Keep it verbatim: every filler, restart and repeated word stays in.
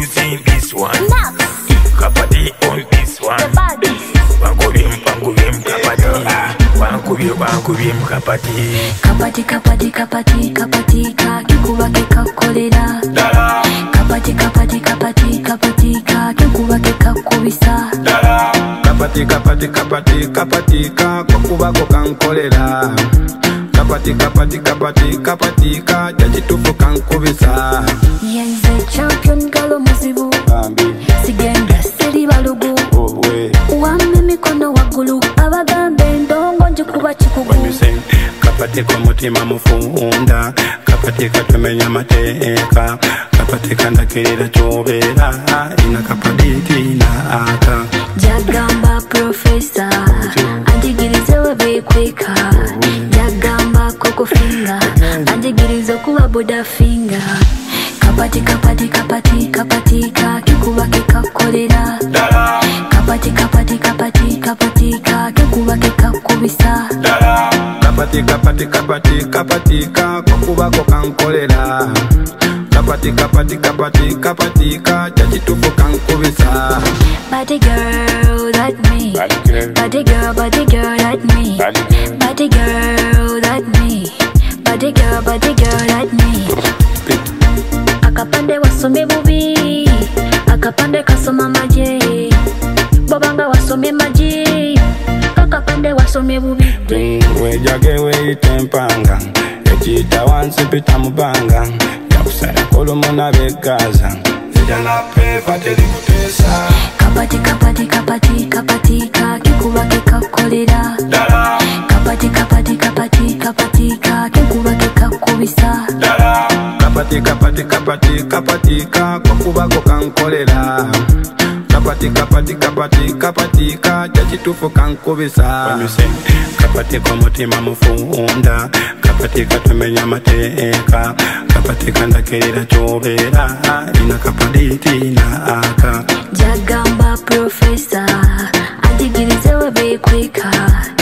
using this one. Kapati on this one. Wangubim, wangubim, kapati. Wangubim, wangubim, kapati. Kapati, kapati, kapati, kapati, ka kikuba kikakolera. Kapati, kapati, kapati, kapati, ka kikuba kikakubisa. Kapati, kapati, kapati, kapati, ka kukuba kukankolera. Kapati, kapati, kapati, kapati, ka jachitufu kankubisa. Yenze champion galo muzibu. Sigenda seri balugu. Wame mikono wagulu. Abagambe ndongo njikuba chikugu. Kapati kwa mutima mufunda. Kapati katumenya mateka. Kapati kandakirira chobera. Ina kapati tina aka. Jagamba professor. Anjigirize webe kweka. Jagamba koko finger. Anjigirize kuwa boda finger. Kapati, kapati, kapati, kapati, ka kikuba kikakolera. Kapati, kapati, kapati, kapati, ka kikuba kikakubisa. Kapati, kapati, kapati, kapati, ka kukuba kukankolera. Kapati, kapati, kapati, kapati, ka jachitufu kankubisa. Body girl, that me. Body girl, body girl, that me. Body girl, that me. Body girl, body girl, that me. Akapande wasome bubi, akapande kasoma maje. Babanga wasome maje, akapande wasome bubi. Wejage weitempanga, ejita wansi pita mubanga. Yakusaya kolomona begaza, zijana pepa telikutesa. Kapati, kapati, kapati, kapati, ka kikuba kikakolera. Kapati, kapati, kapati, kapati, ka kikuba kikakubisa. Kapati, kapati, kapati, kapati, ka kukuba kukankolera. Kapati, kapati, kapati, kapati, ka jachitufu kankubisa. Kapati kwa mutima mufunda. Kapati katumenya mateka. Kapati kandakirira chobera. Ina kapati tina aka. Jagamba professor. Anjigirize webe kweka.